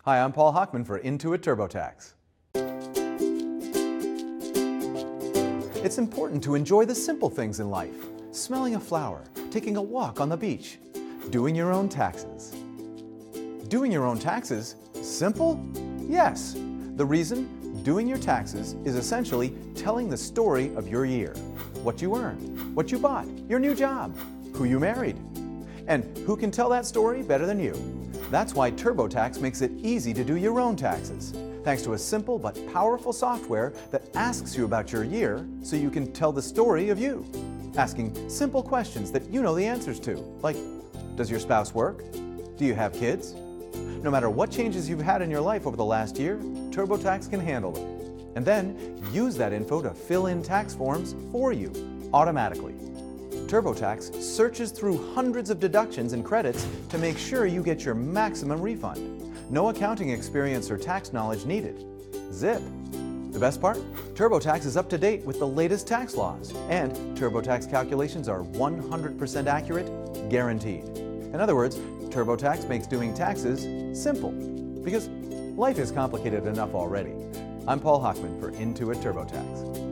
Hi, I'm Paul Hochman for Intuit TurboTax. It's important to enjoy the simple things in life. Smelling a flower, taking a walk on the beach, doing your own taxes. Doing your own taxes? Simple? Yes. The reason? Doing your taxes is essentially telling the story of your year. What you earned, what you bought, your new job, who you married. And who can tell that story better than you? That's why TurboTax makes it easy to do your own taxes, thanks to a simple but powerful software that asks you about your year so you can tell the story of you. Asking simple questions that you know the answers to, like, does your spouse work? Do you have kids? No matter what changes you've had in your life over the last year, TurboTax can handle them. And then use that info to fill in tax forms for you, automatically. TurboTax searches through hundreds of deductions and credits to make sure you get your maximum refund. No accounting experience or tax knowledge needed. Zip. The best part? TurboTax is up to date with the latest tax laws, and TurboTax calculations are 100% accurate, guaranteed. In other words, TurboTax makes doing taxes simple, because life is complicated enough already. I'm Paul Hochman for Intuit TurboTax.